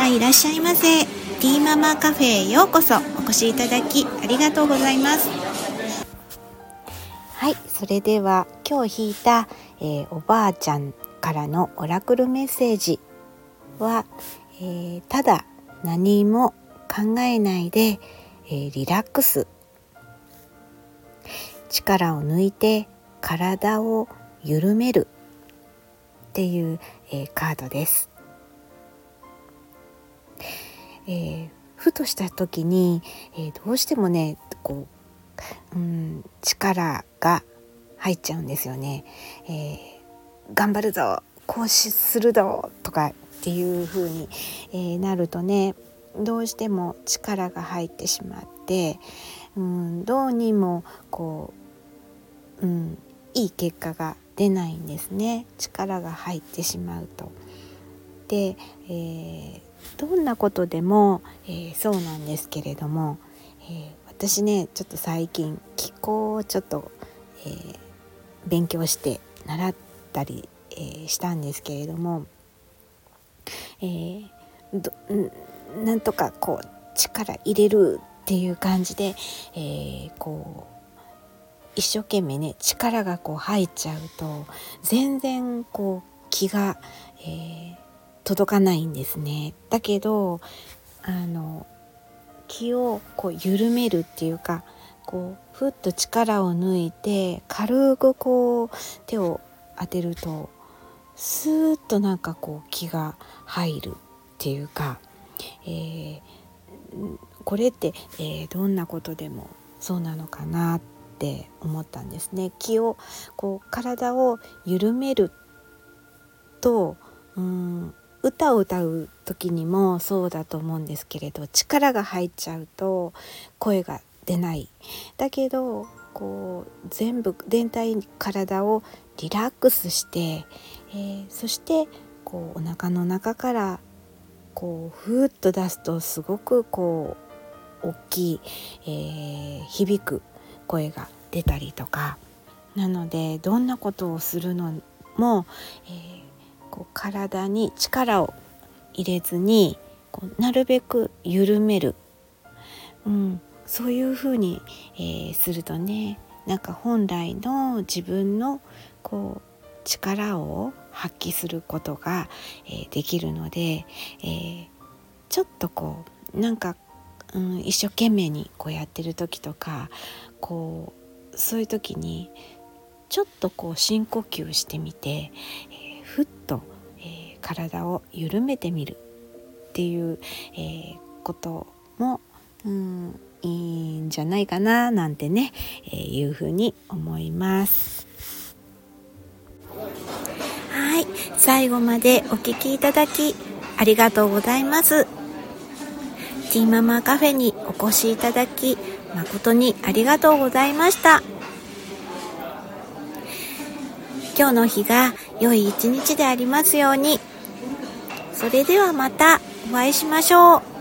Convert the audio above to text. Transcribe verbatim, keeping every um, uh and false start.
はいらっしゃいませ。ティーママカフェへようこそお越しいただきありがとうございます。はい、それでは今日引いた、えー、おばあちゃんからのオラクルメッセージは、えー、ただ何も考えないで、えー、リラックス、力を抜いて体を緩めるっていう、えー、カードです。えー、ふとした時に、えー、どうしてもねこう、うん、力が入っちゃうんですよね。えー、頑張るぞ、こうするぞとかっていう風に、えー、なるとね、どうしても力が入ってしまって、うん、どうにもこう、うん、いい結果が出ないんですね。力が入ってしまうと。で、えー、どんなことでも、えー、そうなんですけれども、えー、私ねちょっと最近気候をちょっと、えー、勉強して習ったり、えー、したんですけれども、えー、どなんとかこう力入れるっていう感じで、えー、こう一生懸命ね力がこう入っちゃうと全然こう気が、えー、届かないんですね。だけどあの気をこう緩めるっていうか、こうふっと力を抜いて軽くこう手を当てるとスーッとなんかこう気が入るっていうか、えー、これって、えー、どんなことでもそうなのかなって思ったんですね。気をこう体を緩めると、うーん歌を歌う時にもそうだと思うんですけれど、力が入っちゃうと声が出ない。だけどこう全部全体体をリラックスして、えー、そしてこうお腹の中からこうふーっと出すとすごくこう大きい、えー、響く声が出たりとか、なのでどんなことをするのも、えー、こう体に力を入れずにこうなるべく緩める、うん、そういうふうに、えー、するとね、なんか本来の自分のこう力を発揮することが、えー、できるので、えー、ちょっとこうなんか、うん、一生懸命にこうやってる時とか、こうそういう時にちょっとこう深呼吸してみて、えー、ふっと、えー、体を緩めてみるっていう、えー、ことも、うん、いいんじゃないかななんてね、えー、いうふうに思います。はい、最後までお聞きいただきありがとうございます。ティーママカフェにお越しいただき誠にありがとうございました。今日の日が良い一日でありますように。それではまたお会いしましょう。